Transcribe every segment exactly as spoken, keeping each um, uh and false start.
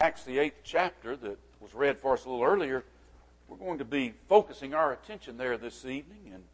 Acts, the eighth chapter that was read for us a little earlier, we're going to be focusing our attention there this evening. And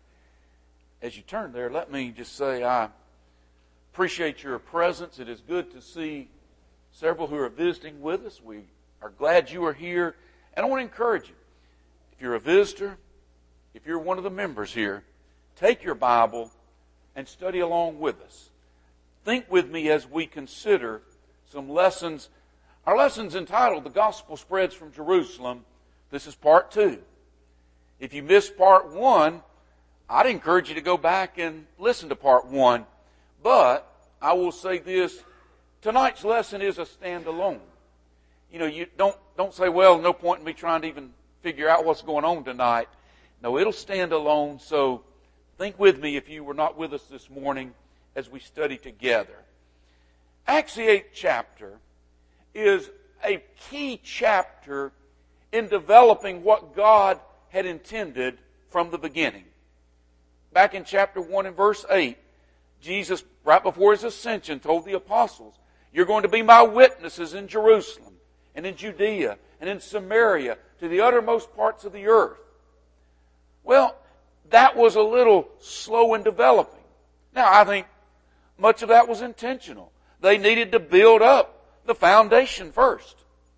as you turn there, let me just say I appreciate your presence. It is good to see several who are visiting with us. We are glad you are here. And I want to encourage you, if you're a visitor, if you're one of the members here, take your Bible and study along with us. Think with me as we consider some lessons. Our lesson's entitled, The Gospel Spreads from Jerusalem. This is part two. If you missed part one, I'd encourage you to go back and listen to part one. But I will say this, tonight's lesson is a standalone. You know, you don't, don't say, well, no point in me trying to even figure out what's going on tonight. No, it'll stand alone. So think with me if you were not with us this morning as we study together. Acts the eighth chapter is a key chapter in developing what God had intended from the beginning. Back in chapter one and verse eight, Jesus, right before His ascension, told the apostles, you're going to be my witnesses in Jerusalem and in Judea and in Samaria to the uttermost parts of the earth. Well, that was a little slow in developing. Now, I think much of that was intentional. They needed to build up the foundation first.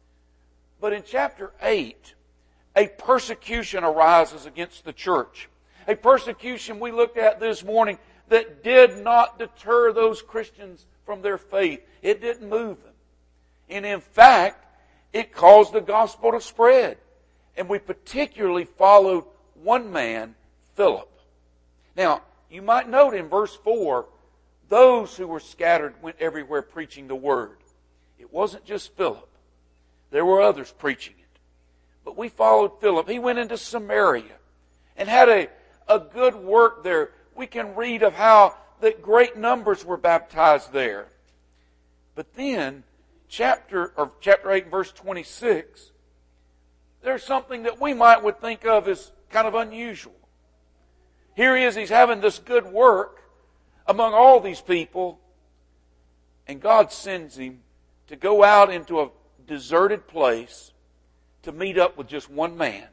But in chapter eight, a persecution arises against the church. A persecution we looked at this morning that did not deter those Christians from their faith. It didn't move them. And in fact, it caused the gospel to spread. And we particularly followed one man, Philip. Now, you might note in verse four, those who were scattered went everywhere preaching the word. It wasn't just Philip. There were others preaching it. But we followed Philip. He went into Samaria and had a, a good work there. We can read of how that great numbers were baptized there. But then, chapter or chapter eight, verse twenty-six, there's something that we might would think of as kind of unusual. Here he is, he's having this good work among all these people, and God sends him to go out into a deserted place to meet up with just one man.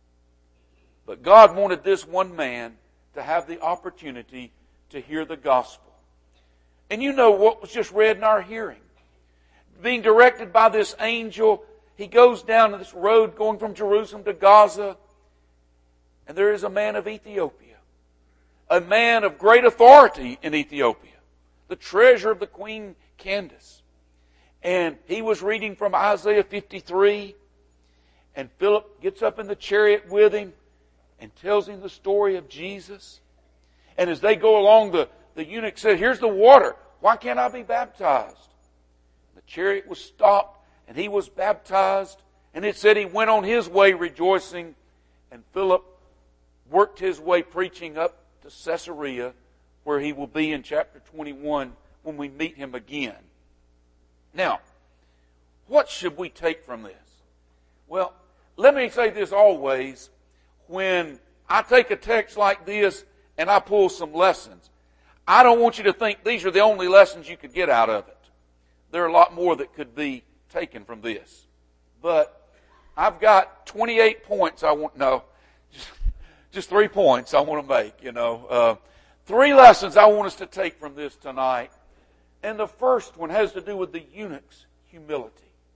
But God wanted this one man to have the opportunity to hear the gospel. And you know what was just read in our hearing. Being directed by this angel, he goes down this road going from Jerusalem to Gaza, and there is a man of Ethiopia. A man of great authority in Ethiopia. The treasurer of the Queen Candace. And he was reading from Isaiah fifty-three. And Philip gets up in the chariot with him and tells him the story of Jesus. And as they go along, the, the eunuch said, here's the water. Why can't I be baptized? The chariot was stopped and he was baptized. And it said he went on his way rejoicing. And Philip worked his way preaching up to Caesarea, where he will be in chapter twenty-one when we meet him again. Now, what should we take from this? Well, let me say this always. When I take a text like this and I pull some lessons, I don't want you to think these are the only lessons you could get out of it. There are a lot more that could be taken from this. But I've got twenty-eight points I want, no, just, just three points I want to make, you know. Uh, three lessons I want us to take from this tonight. And the first one has to do with the eunuch's humility.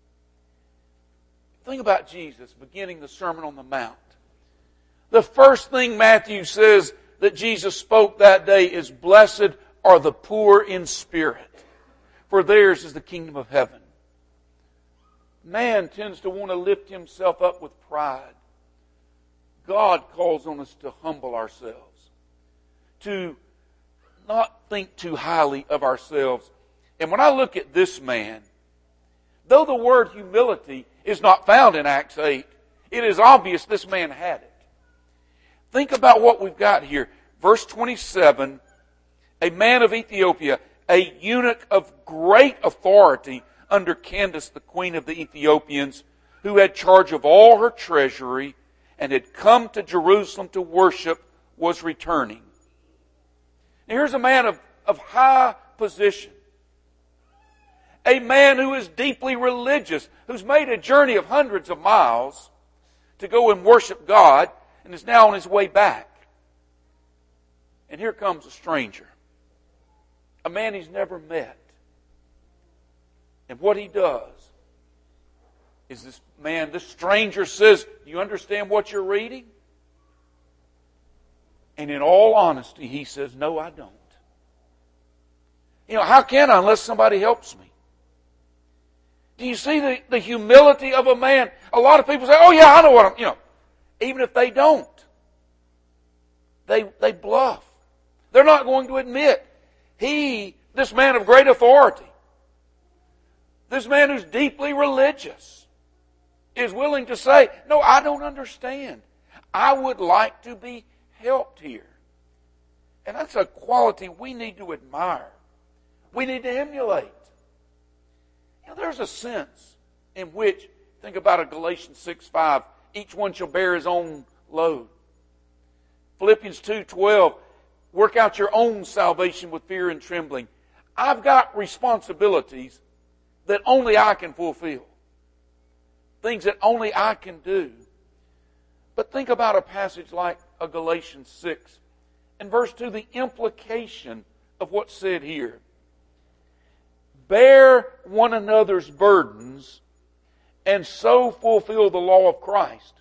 Think about Jesus beginning the Sermon on the Mount. The first thing Matthew says that Jesus spoke that day is, blessed are the poor in spirit, for theirs is the kingdom of heaven. Man tends to want to lift himself up with pride. God calls on us to humble ourselves, to not think too highly of ourselves. And when I look at this man, though the word humility is not found in Acts eight, it is obvious this man had it. Think about what we've got here. Verse twenty-seven, a man of Ethiopia, a eunuch of great authority under Candace, the queen of the Ethiopians, who had charge of all her treasury and had come to Jerusalem to worship, was returning. Now here's a man of, of high position. A man who is deeply religious, who's made a journey of hundreds of miles to go and worship God, and is now on his way back. And here comes a stranger, a man he's never met. And what he does is this man, this stranger says, do you understand what you're reading? And in all honesty, he says, no, I don't. You know, how can I unless somebody helps me? Do you see the, the humility of a man? A lot of people say, oh yeah, I know what I'm, you know. Even if they don't, they, they bluff. They're not going to admit. He, this man of great authority, this man who's deeply religious, is willing to say, no, I don't understand. I would like to be helped here. And that's a quality we need to admire. We need to emulate. You know, there's a sense in which, think about a Galatians six five, each one shall bear his own load. Philippians two twelve, work out your own salvation with fear and trembling. I've got responsibilities that only I can fulfill. Things that only I can do. But think about a passage like a Galatians six. In verse two, the implication of what's said here. Bear one another's burdens and so fulfill the law of Christ.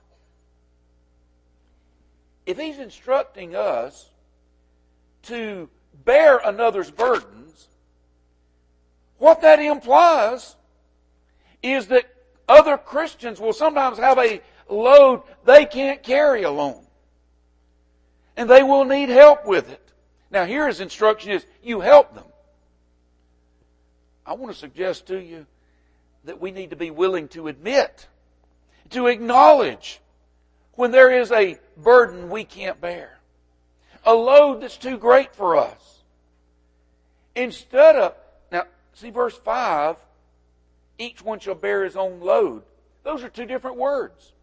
If he's instructing us to bear another's burdens, what that implies is that other Christians will sometimes have a load they can't carry alone. And they will need help with it. Now here his instruction is, you help them. I want to suggest to you that we need to be willing to admit, to acknowledge when there is a burden we can't bear. A load that's too great for us. Instead of, now see verse five, each one shall bear his own load. Those are two different words.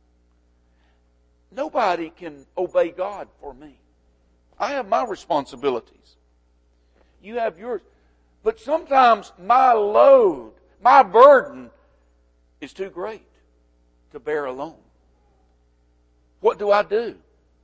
Nobody can obey God for me. I have my responsibilities. You have yours. But sometimes my load, my burden is too great to bear alone. What do I do?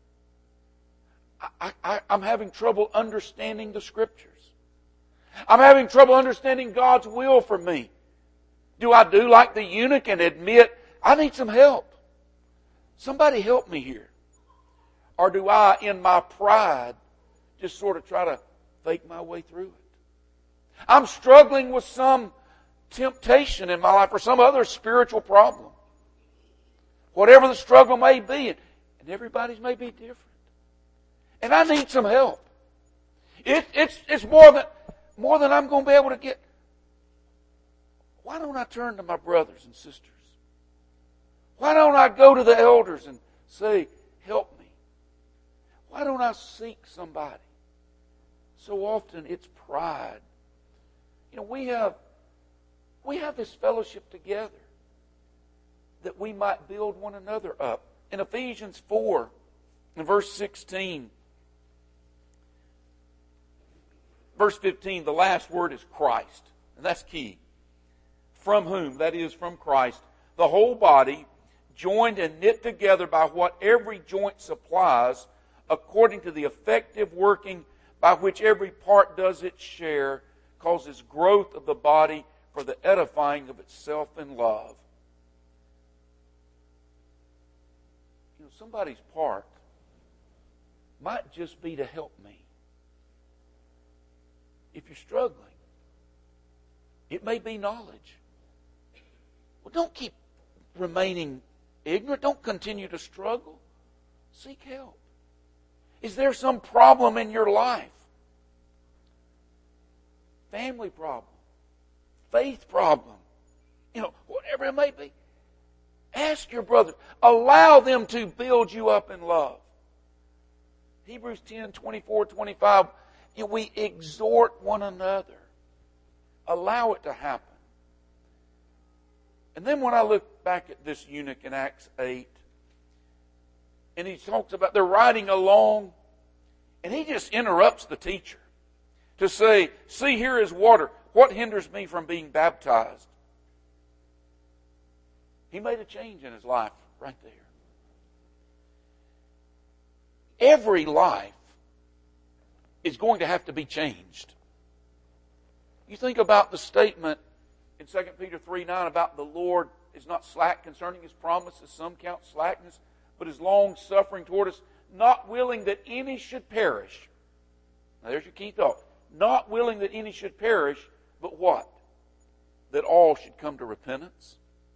I, I, I'm having trouble understanding the Scriptures. I'm having trouble understanding God's will for me. Do I do like the eunuch and admit, I need some help? Somebody help me here. Or do I, in my pride, just sort of try to fake my way through it? I'm struggling with some temptation in my life or some other spiritual problem. Whatever the struggle may be, and everybody's may be different. And I need some help. It, it's, it's more than, more than I'm going to be able to get. Why don't I turn to my brothers and sisters? Why don't I go to the elders and say, help me? Why don't I seek somebody? So often it's pride. You know, we have, we have this fellowship together that we might build one another up. In Ephesians four, in verse sixteen, verse fifteen, the last word is Christ. And that's key. From whom, that is from Christ, the whole body, joined and knit together by what every joint supplies, according to the effective working by which every part does its share, causes growth of the body for the edifying of itself in love. You know, somebody's part might just be to help me. If you're struggling, it may be knowledge. Well, don't keep remaining ignorant. Don't continue to struggle. Seek help. Is there some problem in your life? Family problem, faith problem, you know, whatever it may be. Ask your brother. Allow them to build you up in love. Hebrews ten, twenty-four, twenty-five, you know, we exhort one another. Allow it to happen. And then when I look back at this eunuch in Acts eight, and he talks about they're riding along, and he just interrupts the teacher to say, see, here is water. what hinders me from being baptized? He made a change in his life right there. Every life is going to have to be changed. You think about the statement in Second Peter three nine about the Lord is not slack concerning His promises, some count slackness, but is long-suffering toward us, not willing that any should perish. Now there's your key thought. Not willing that any should perish, but what? That all should come to repentance.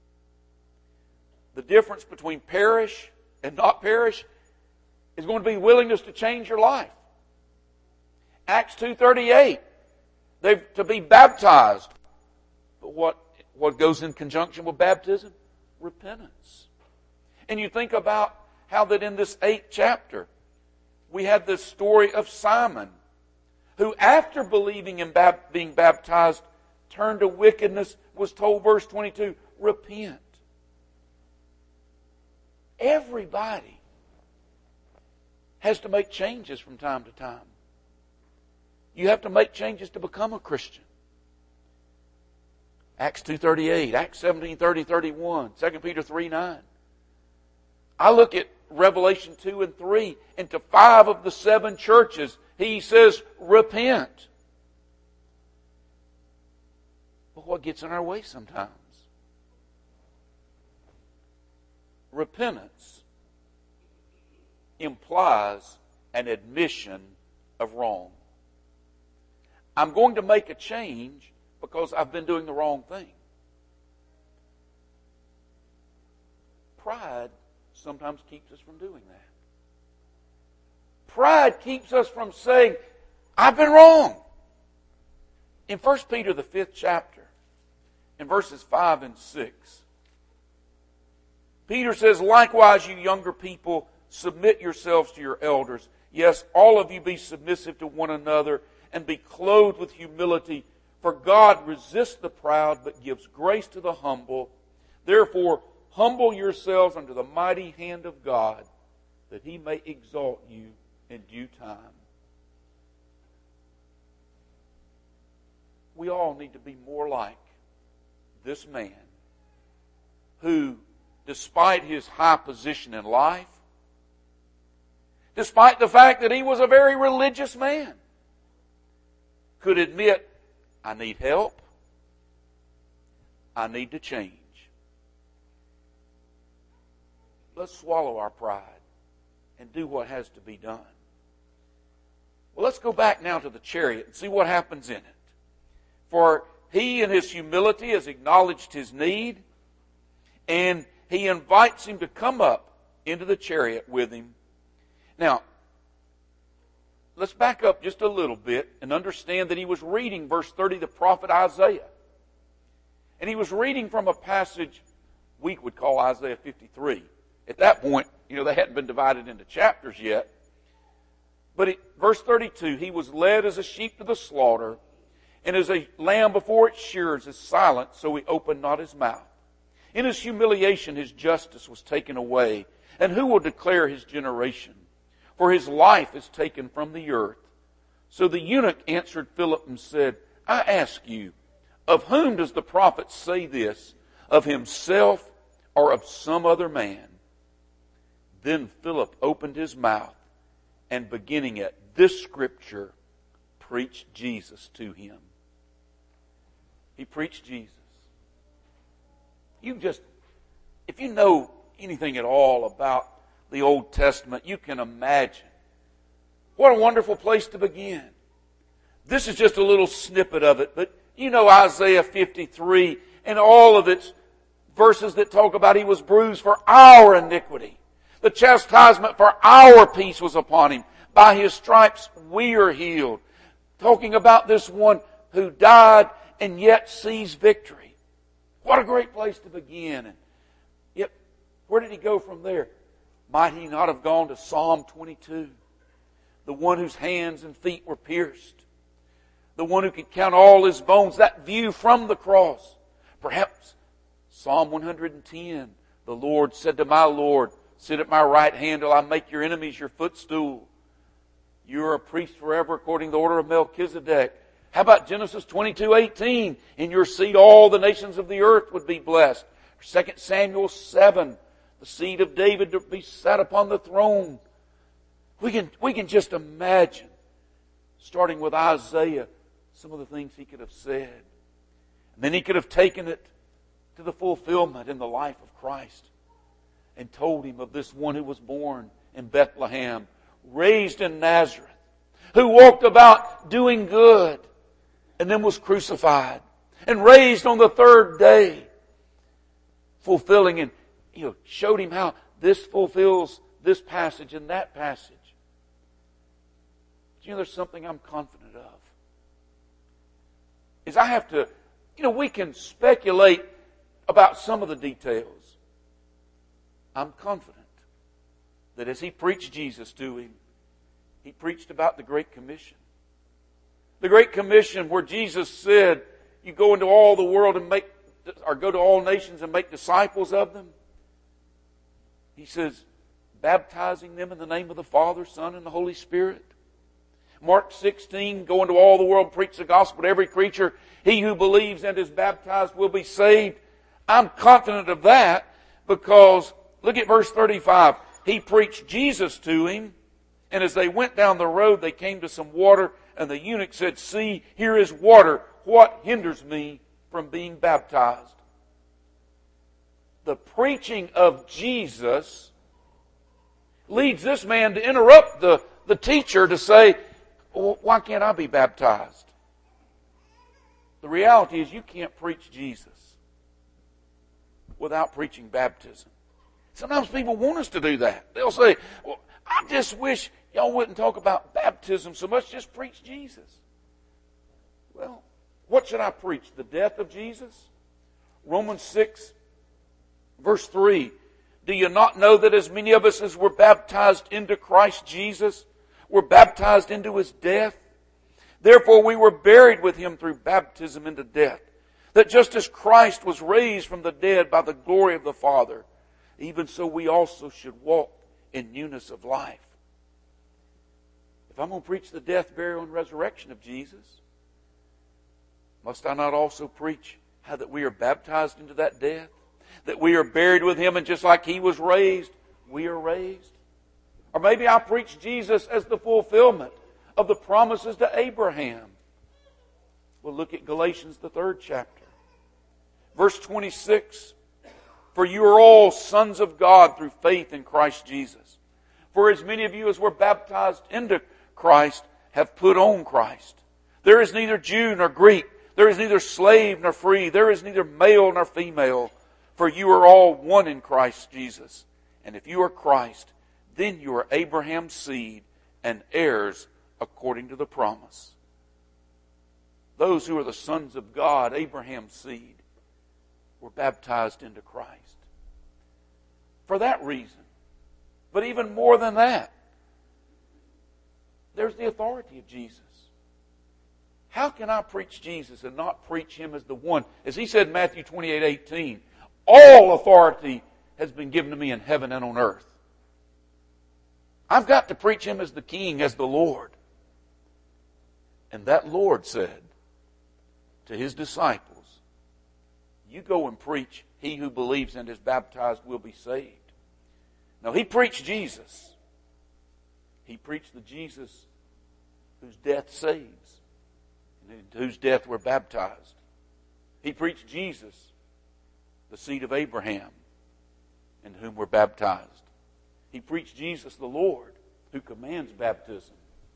The difference between perish and not perish is going to be willingness to change your life. Acts two thirty-eight, they've to be baptized. But what, what goes in conjunction with baptism? Repentance. And you think about how that in this eighth chapter, we had this story of Simon, who after believing and bab- being baptized, turned to wickedness, was told, verse twenty-two, repent. Everybody has to make changes from time to time. You have to make changes to become a Christian. Acts two thirty-eight, Acts seventeen thirty, thirty-one, Second Peter three nine. I look at Revelation two and three, and to five of the seven churches, he says, repent. But what gets in our way sometimes? Repentance implies an admission of wrong. I'm going to make a change because I've been doing the wrong thing. Pride sometimes keeps us from doing that. Pride keeps us from saying, I've been wrong. In First Peter, the fifth chapter, in verses five and six, Peter says, likewise, you younger people, submit yourselves to your elders. Yes, all of you be submissive to one another and be clothed with humility. For God resists the proud but gives grace to the humble. Therefore, humble yourselves under the mighty hand of God, that He may exalt you in due time. We all need to be more like this man who, despite his high position in life, despite the fact that he was a very religious man, could admit, I need help. I need to change. Let's swallow our pride and do what has to be done. Well, let's go back now to the chariot and see what happens in it. For he in his humility has acknowledged his need, and he invites him to come up into the chariot with him. Now, let's back up just a little bit and understand that he was reading verse thirty, the prophet Isaiah. And he was reading from a passage we would call Isaiah fifty-three. At that point, you know, they hadn't been divided into chapters yet. But it, verse thirty-two, he was led as a sheep to the slaughter, and as a lamb before its shearers is silent, so he opened not his mouth. In his humiliation, his justice was taken away. And who will declare his generation? For his life is taken from the earth. So the eunuch answered Philip and said, I ask you, of whom does the prophet say this? Of himself or of some other man? Then Philip opened his mouth and, beginning at this scripture, preached Jesus to him. He preached Jesus. You just, if you know anything at all about the Old Testament, you can imagine what a wonderful place to begin. This is just a little snippet of it, but you know Isaiah fifty-three and all of its verses that talk about he was bruised for our iniquity. The chastisement for our peace was upon him. By his stripes we are healed. Talking about this one who died and yet sees victory. What a great place to begin. And yet, where did he go from there? Might he not have gone to Psalm twenty-two? The one whose hands and feet were pierced. The one who could count all his bones. That view from the cross. Perhaps Psalm one hundred ten. The Lord said to my Lord, sit at my right hand till I make your enemies your footstool. You are a priest forever according to the order of Melchizedek. How about Genesis twenty-two eighteen? In your seed all the nations of the earth would be blessed. Second Samuel seven, the seed of David to be sat upon the throne. We can, we can just imagine, starting with Isaiah, some of the things he could have said. And then he could have taken it to the fulfillment in the life of Christ and told him of this one who was born in Bethlehem, raised in Nazareth, who walked about doing good and then was crucified and raised on the third day, fulfilling, and you know, showed him how this fulfills this passage and that passage. But you know, there's something I'm confident of. Is I have to, you know, we can speculate about some of the details. I'm confident that as he preached Jesus to him, he preached about the Great Commission. The Great Commission where Jesus said, you go into all the world and make, or go to all nations and make disciples of them. He says, baptizing them in the name of the Father, Son, and the Holy Spirit. Mark sixteen, go into all the world, preach the gospel to every creature. He who believes and is baptized will be saved. I'm confident of that because, look at verse thirty-five. He preached Jesus to him, and as they went down the road, they came to some water, and the eunuch said, see, here is water. What hinders me from being baptized? The preaching of Jesus leads this man to interrupt the, the teacher to say, well, why can't I be baptized? The reality is you can't preach Jesus without preaching baptism. Sometimes people want us to do that. They'll say, well, I just wish y'all wouldn't talk about baptism so much, just preach Jesus. Well, what should I preach? The death of Jesus? Romans six, verse three. Do you not know that as many of us as were baptized into Christ Jesus were baptized into his death? Therefore we were buried with him through baptism into death, that just as Christ was raised from the dead by the glory of the Father, even so we also should walk in newness of life. If I'm going to preach the death, burial, and resurrection of Jesus, must I not also preach how that we are baptized into that death? That we are buried with him, and just like he was raised, we are raised? Or maybe I'll preach Jesus as the fulfillment of the promises to Abraham. We'll look at Galatians, the third chapter. Verse twenty-six. For you are all sons of God through faith in Christ Jesus. For as many of you as were baptized into Christ have put on Christ. There is neither Jew nor Greek. There is neither slave nor free. There is neither male nor female. For you are all one in Christ Jesus. And if you are Christ, then you are Abraham's seed and heirs according to the promise. Those who are the sons of God, Abraham's seed, were baptized into Christ. For that reason. But even more than that, there's the authority of Jesus. How can I preach Jesus and not preach him as the one? As he said in Matthew twenty-eight eighteen, all authority has been given to me in heaven and on earth. I've got to preach him as the King, as the Lord. And that Lord said to his disciples, you go and preach, he who believes and is baptized will be saved. Now, he preached Jesus. He preached the Jesus whose death saves, and into whose death we're baptized. He preached Jesus, the seed of Abraham, in whom we're baptized. He preached Jesus, the Lord, who commands baptism.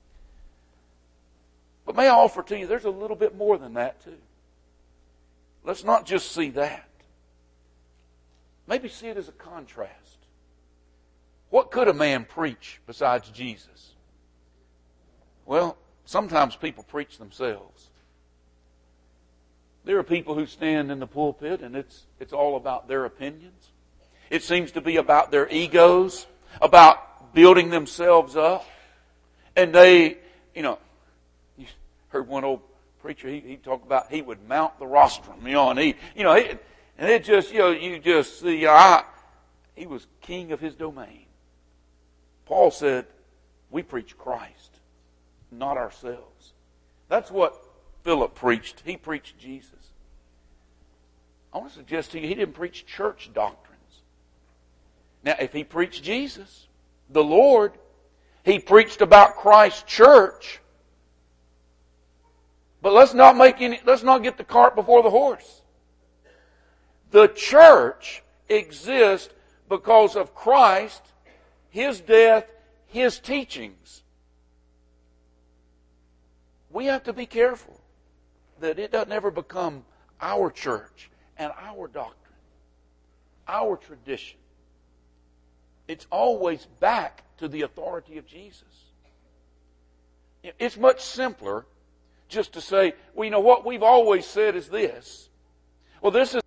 But may I offer to you, there's a little bit more than that too. Let's not just see that. Maybe see it as a contrast. What could a man preach besides Jesus? Well, sometimes people preach themselves. There are people who stand in the pulpit and it's, it's all about their opinions. It seems to be about their egos, about building themselves up. And they, you know, you heard one old preacher, he, he talked about he would mount the rostrum, you know, and he, you know, he, and it just, you know, you just see, you know, I, he was king of his domain. Paul said, we preach Christ, not ourselves. That's what Philip preached. He preached Jesus. I want to suggest to you, he didn't preach church doctrines. Now, if he preached Jesus, the Lord, he preached about Christ's church. But let's not make any, let's not get the cart before the horse. The church exists because of Christ, His death, His teachings. We have to be careful that it doesn't ever become our church and our doctrine, our tradition. It's always back to the authority of Jesus. It's much simpler just to say, well, you know, what we've always said is this. Well, this is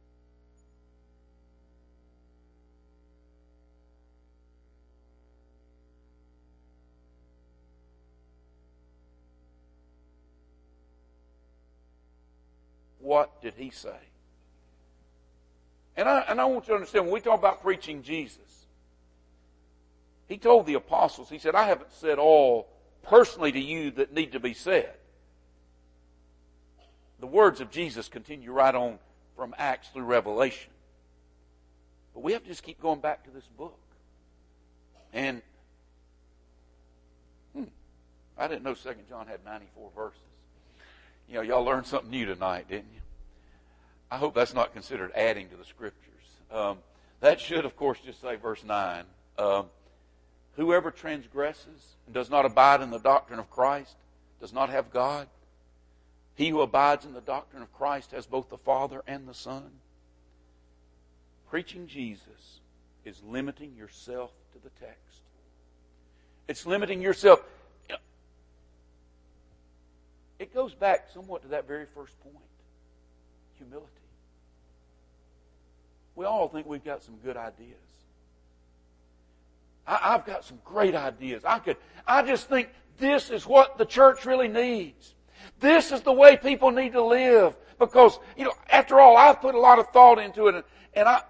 what did he say? And I, and I want you to understand, when we talk about preaching Jesus, he told the apostles, he said, I haven't said all personally to you that need to be said. The words of Jesus continue right on from Acts through Revelation. But we have to just keep going back to this book. And hmm, I didn't know Second John had ninety-four verses. You know, y'all learned something new tonight, didn't you? I hope that's not considered adding to the Scriptures. Um, that should, of course, just say verse nine. Um, Whoever transgresses and does not abide in the doctrine of Christ does not have God. He who abides in the doctrine of Christ has both the Father and the Son. Preaching Jesus is limiting yourself to the text. It's limiting yourself. It goes back somewhat to that very first point. Humility. We all think we've got some good ideas. I, I've got some great ideas. I could, I just think this is what the church really needs. This is the way people need to live. Because, you know, after all, I've put a lot of thought into it. And, and I...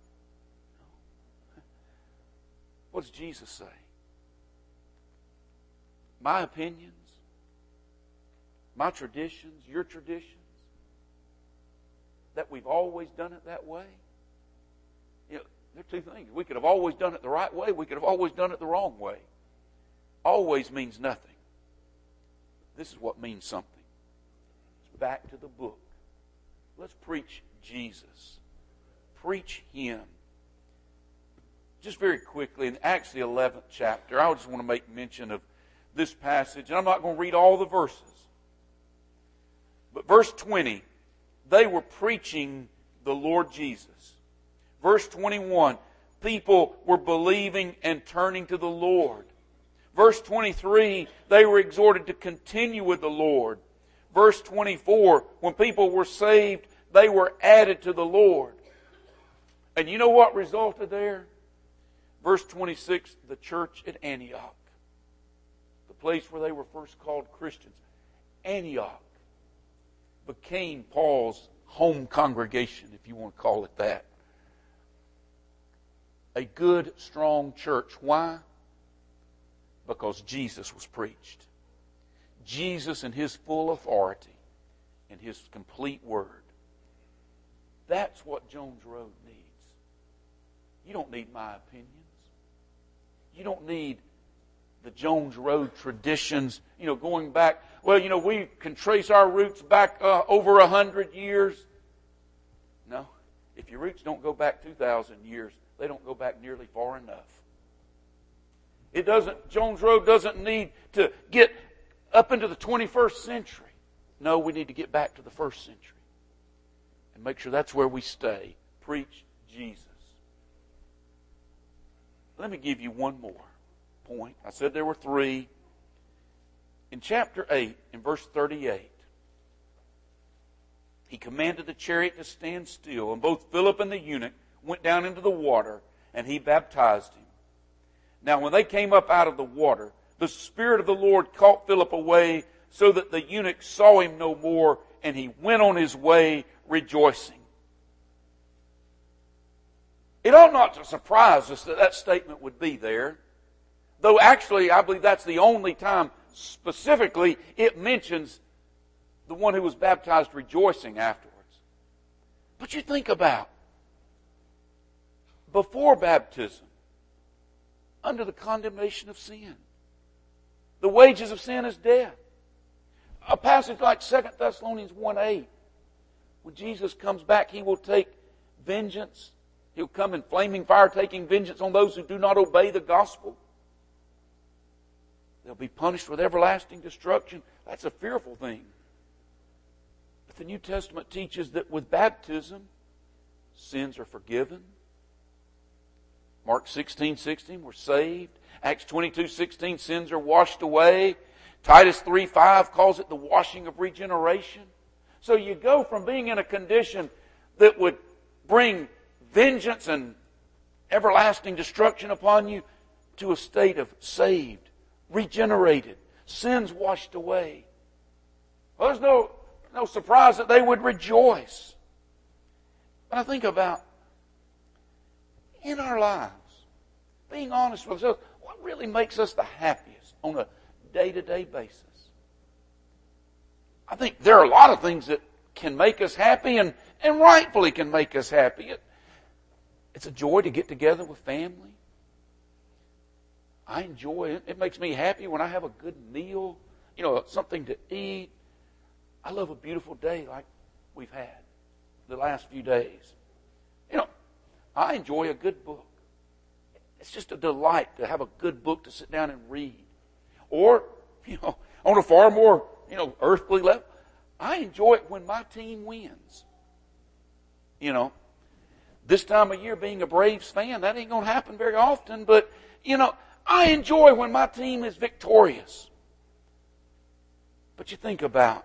What does Jesus say? My opinions, my traditions, your traditions, that we've always done it that way. You know, there are two things. We could have always done it the right way. We could have always done it the wrong way. Always means nothing. This is what means something. It's back to the book. Let's preach Jesus. Preach Him. Just very quickly, in Acts the eleventh chapter, I just want to make mention of this passage. And I'm not going to read all the verses. But verse twenty, they were preaching the Lord Jesus. Verse twenty-one, people were believing and turning to the Lord. Verse twenty-three, they were exhorted to continue with the Lord. Verse twenty-four, when people were saved, they were added to the Lord. And you know what resulted there? Verse twenty-six, the church at Antioch, the place where they were first called Christians. Antioch became Paul's home congregation, if you want to call it that. A good, strong church. Why? Because Jesus was preached. Jesus in His full authority and His complete Word. That's what Jones Road needs. You don't need my opinions. You don't need the Jones Road traditions, you know, going back. Well, you know, we can trace our roots back uh, over a hundred years. No. If your roots don't go back two thousand years, they don't go back nearly far enough. It doesn't, Jones Road doesn't need to get up into the twenty-first century. No, we need to get back to the first century. And make sure that's where we stay. Preach Jesus. Let me give you one more point. I said there were three. In chapter eight, in verse thirty-eight, He commanded the chariot to stand still, and both Philip and the eunuch went down into the water, and He baptized him. Now when they came up out of the water, the Spirit of the Lord caught Philip away, so that the eunuch saw him no more, and he went on his way rejoicing. It ought not to surprise us that that statement would be there. Though actually, I believe that's the only time specifically it mentions the one who was baptized rejoicing afterwards. But you think about, before baptism, under the condemnation of sin. The wages of sin is death. A passage like Second Thessalonians one eight. When Jesus comes back, He will take vengeance. He'll come in flaming fire, taking vengeance on those who do not obey the gospel. They'll be punished with everlasting destruction. That's a fearful thing. But the New Testament teaches that with baptism, sins are forgiven. Mark sixteen sixteen, we're saved. Acts twenty-two sixteen, sins are washed away. Titus three five calls it the washing of regeneration. So you go from being in a condition that would bring vengeance and everlasting destruction upon you to a state of saved, regenerated, sins washed away. Well, there's no, no surprise that they would rejoice. But I think about, in our lives, being honest with ourselves, what really makes us the happiest on a day-to-day basis? I think there are a lot of things that can make us happy and, and rightfully can make us happy. It, it's a joy to get together with family. I enjoy it. It makes me happy when I have a good meal, you know, something to eat. I love a beautiful day like we've had the last few days. You know, I enjoy a good book. It's just a delight to have a good book to sit down and read. Or, you know, on a far more, you know, earthly level, I enjoy it when my team wins. You know, this time of year being a Braves fan, that ain't going to happen very often, but, you know, I enjoy when my team is victorious. But you think about,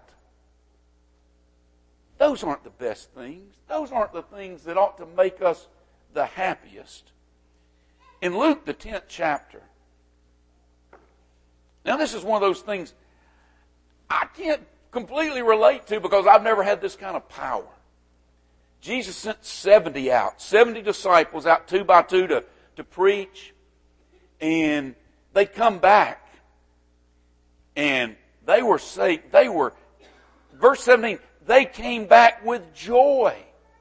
those aren't the best things. Those aren't the things that ought to make us the happiest. In Luke, the tenth chapter, now this is one of those things I can't completely relate to because I've never had this kind of power. Jesus sent seventy out, seventy disciples out two by two to, to preach. And they come back and they were saved. They were, verse seventeen, they came back with joy.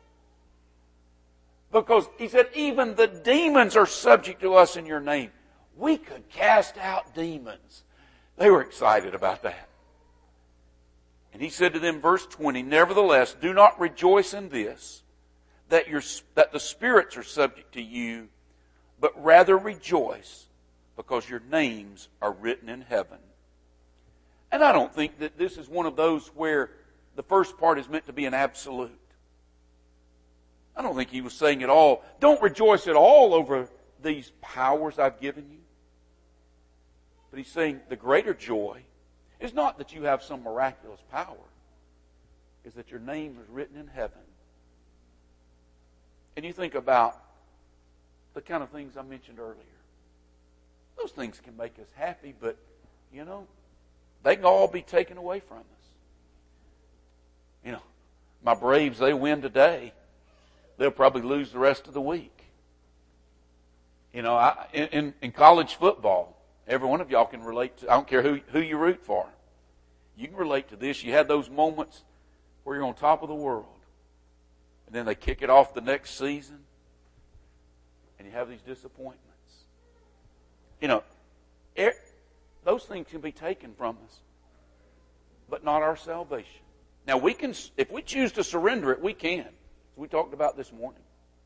Because he said, even the demons are subject to us in your name. We could cast out demons. They were excited about that. And he said to them, verse twenty, nevertheless, do not rejoice in this, that, your, that the spirits are subject to you, but rather rejoice because your names are written in heaven. And I don't think that this is one of those where the first part is meant to be an absolute. I don't think he was saying at all, don't rejoice at all over these powers I've given you. But he's saying the greater joy is not that you have some miraculous power, is that your name is written in heaven. And you think about the kind of things I mentioned earlier. Those things can make us happy, but, you know, they can all be taken away from us. You know, my Braves, they win today. They'll probably lose the rest of the week. You know, I, in, in college football, every one of y'all can relate to, I don't care who, who you root for. You can relate to this. You had those moments where you're on top of the world. And then they kick it off the next season. And you have these disappointments. You know, er, those things can be taken from us. But not our salvation. Now we can, if we choose to surrender it, we can. As we talked about this morning.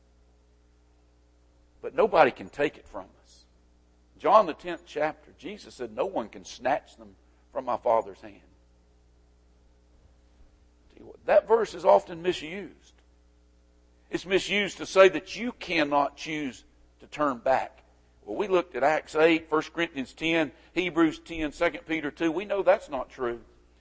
But nobody can take it from us. John the tenth chapter, Jesus said, no one can snatch them from my Father's hand. Tell you what, that verse is often misused. It's misused to say that you cannot choose to turn back. Well, we looked at Acts eight, First Corinthians ten, Hebrews ten, Second Peter two. We know that's not true.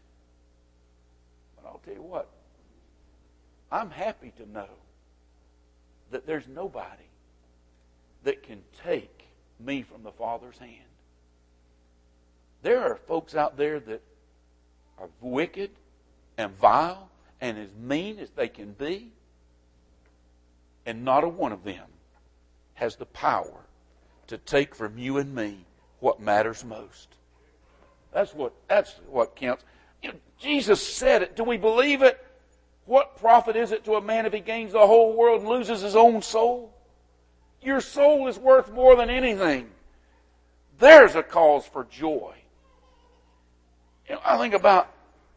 But I'll tell you what. I'm happy to know that there's nobody that can take me from the Father's hand. There are folks out there that are wicked and vile and as mean as they can be. And not a one of them has the power to take from you and me what matters most. That's what, that's what counts. You know, Jesus said it. Do we believe it? What profit is it to a man if he gains the whole world and loses his own soul? Your soul is worth more than anything. There's a cause for joy. You know, I think about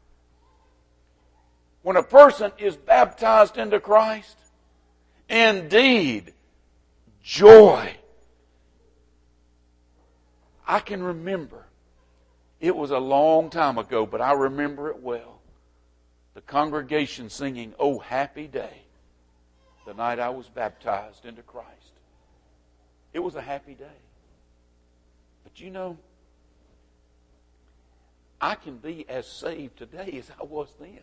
when a person is baptized into Christ, indeed, joy. I can remember, it was a long time ago, but I remember it well. The congregation singing, "Oh, happy day," the night I was baptized into Christ. It was a happy day. But you know, I can be as saved today as I was then.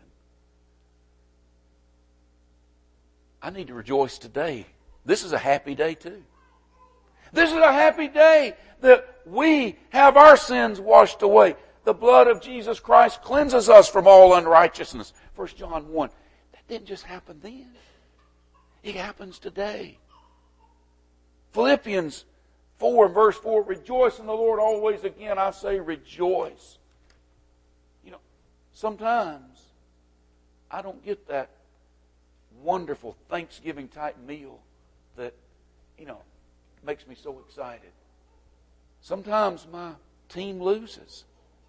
I need to rejoice today. This is a happy day too. This is a happy day that we have our sins washed away. The blood of Jesus Christ cleanses us from all unrighteousness. First John one. That didn't just happen then. It happens today. Philippians four and verse four. Rejoice in the Lord always. Again, I say rejoice. You know, sometimes I don't get that wonderful Thanksgiving type meal that, you know, makes me so excited. Sometimes my team loses.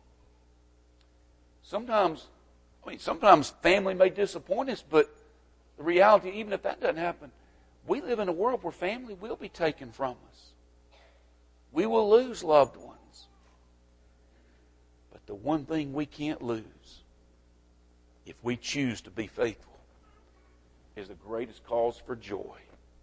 Sometimes, I mean, sometimes family may disappoint us, but the reality, even if that doesn't happen, we live in a world where family will be taken from us. We will lose loved ones. But the one thing we can't lose, if we choose to be faithful, is the greatest cause for joy.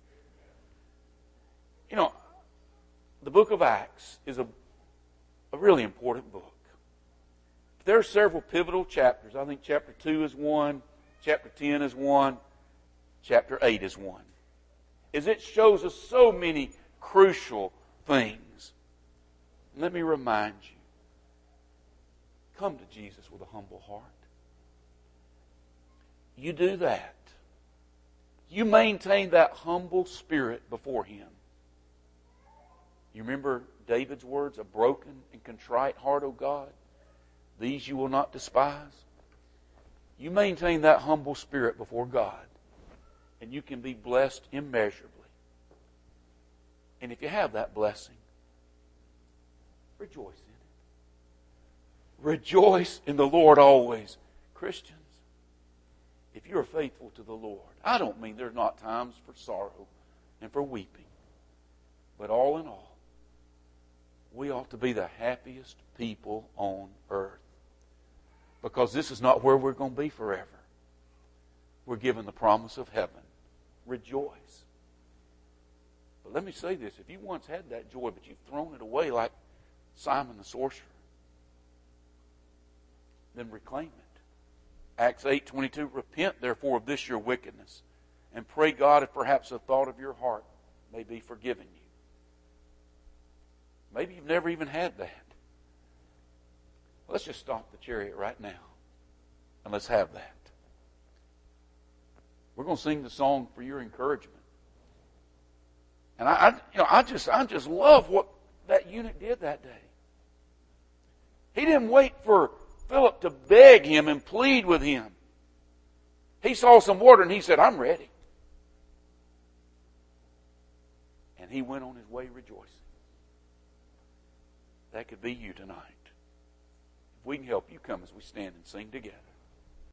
You know, the book of Acts is a, a really important book. There are several pivotal chapters. I think chapter two is one, chapter ten is one, chapter eight is one. As it shows us so many crucial things. Let me remind you, come to Jesus with a humble heart. You do that. You maintain that humble spirit before Him. You remember David's words, "A broken and contrite heart, O God, these you will not despise." You maintain that humble spirit before God, and you can be blessed immeasurably. And if you have that blessing, rejoice in it. Rejoice in the Lord always. Christians, if you're faithful to the Lord, I don't mean there's not times for sorrow and for weeping, but all in all, we ought to be the happiest people on earth. Because this is not where we're going to be forever. We're given the promise of heaven. Rejoice. But let me say this. If you once had that joy, but you've thrown it away like Simon the sorcerer, then reclaim it. Acts eight twenty-two, repent therefore of this your wickedness, and pray God if perhaps a thought of your heart may be forgiven you. Maybe you've never even had that. Let's just stop the chariot right now, and let's have that. We're going to sing the song for your encouragement. And I, I you know, I just, I just love what that eunuch did that day. He didn't wait for Philip to beg him and plead with him. He saw some water and he said, "I'm ready." And he went on his way rejoicing. That could be you tonight. If we can help you, come as we stand and sing together.